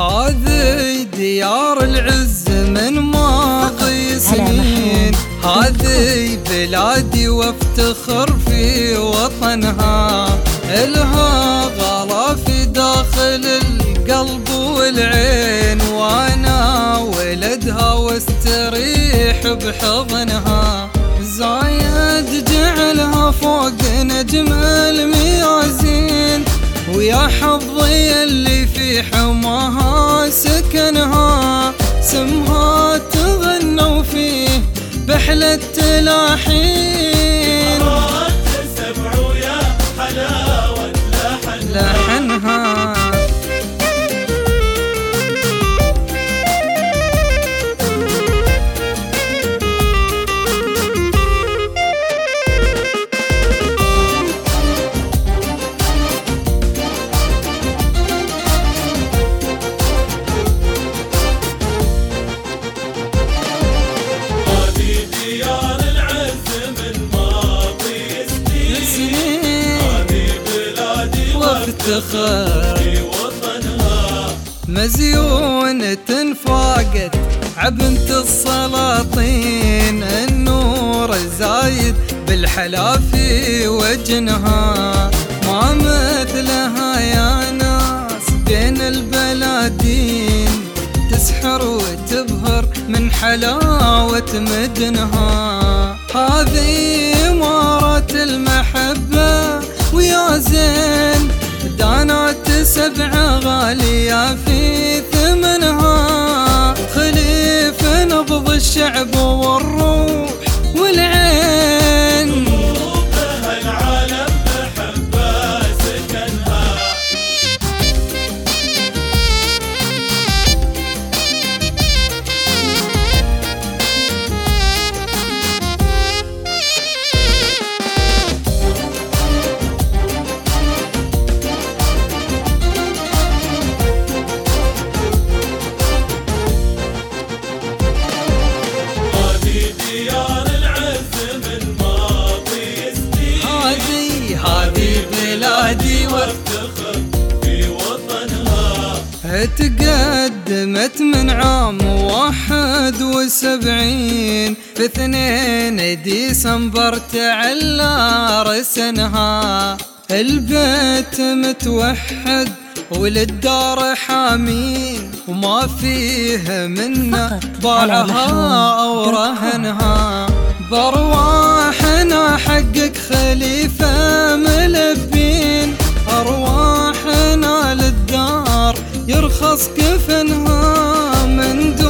هذه ديار العز من ماضي سنين، هذه بلادي وافتخر في وطنها، إلها غلا في داخل القلب والعين، وانا ولدها واستريح بحضنها، زايد جعلها فوق نجم الميازين، ويا حظي اللي في حماها سكنها، سمها تغنوا فيه بحلى التلاحين، سبع ويا حلاوة لحنها. وافتخر في وطنها، مزيونة فاقت عبنت السلاطين، النور زايد بالحلا في وجنها، ما مثلها يا ناس بين البلادين، تسحر وتبهر من حلاوة مدنها، هذه إمارة المحبة ويا زين، دانات سبعة غالية في ثمنها، خليف نبض الشعب والروح والعين، قلوبها العالم محبة سكنها. ديار العز من ماضي سنين، هذه بلادي وافتخر في وطنها، تقدمت من عام 71 في 2 ديسمبر تعلى رسنها، البيت متوحد وللدار حامين، وما فيه منا باعها أو رهنها، بأرواحنا حقك خليفة ملبين، أرواحنا للدار يرخص كفنها، من